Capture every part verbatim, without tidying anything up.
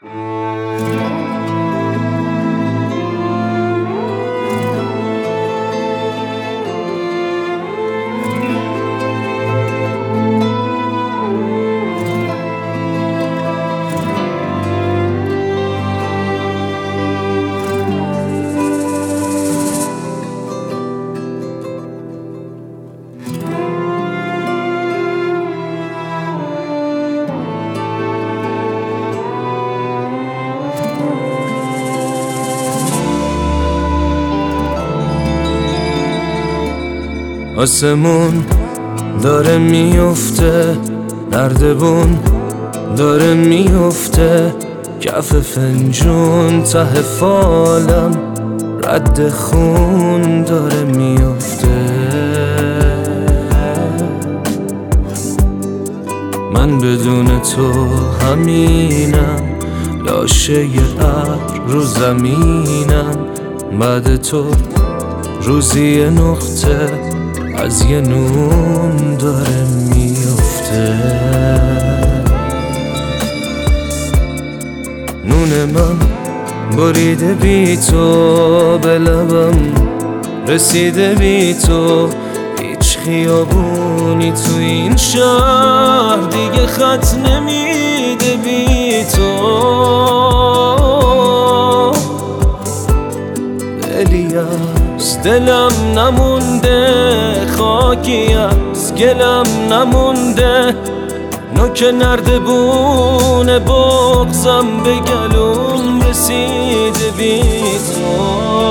آسمون داره میفته، نردبون داره میفته، کف فنجون ته فالم رد خون داره میفته. من بدون تو همینم، لاشه ابر رو زمینم، بعد تو روزی نقطه از یه نون داره میفته. نون من بریده بی تو، به لبم رسیده بی تو، هیچ خیابونی تو این شهر دیگه خط نمیده بی تو. دلی از دلم نمونده، خاکی از گلم نمونده، نوک نردبون بغضم به گلوم رسیده بی تو.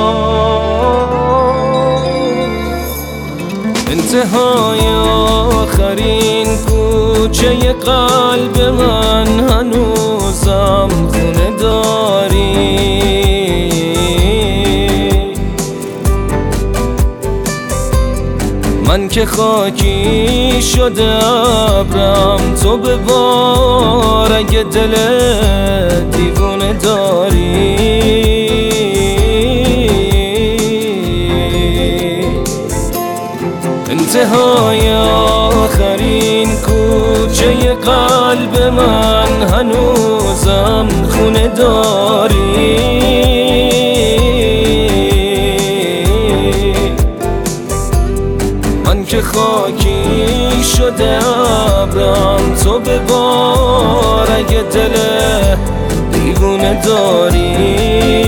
انتهای آخرین کوچه قلب من هنوزم خونه داری. من که خاکی شده ابرم، تو به بار اگه دل دیوونه داری. انتهای آخرین کوچه قلب من هنوزم خونه داری. من که خاکی شده ابرم، تو به بار اگه دل دیوونه داری.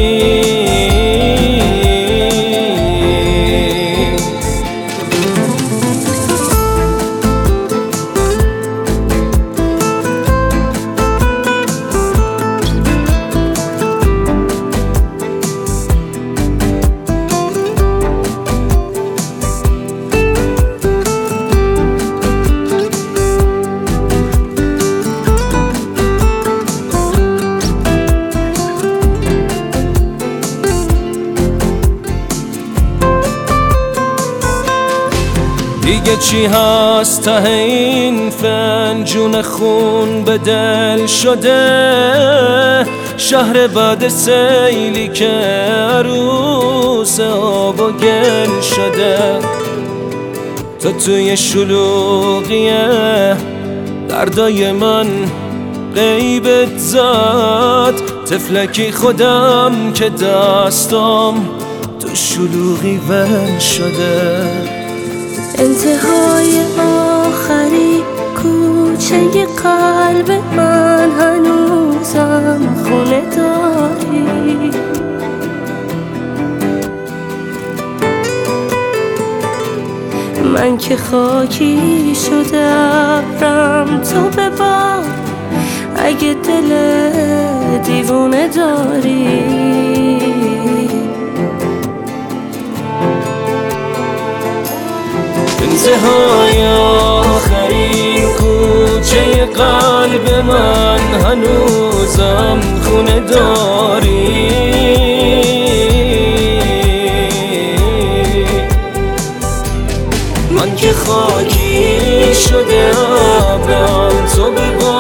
دیگه چی هست ته این فنجون خون به دل شده؟ شهر بعد سیلی که عروس آب و گل شده. تو توی شلوغیه دردای من غیبت زد، تفلکی خودم که دستام تو شلوغی ول شده. انتهای آخری کوچه قلب من هنوزم خونه داری. من که خاکی شده ابرم، تو به بار اگه دل دیوونه داری. انتهای آخرین کوچه قلب من هنوزم خونه داری. من که خاکی شده ابرم، تو به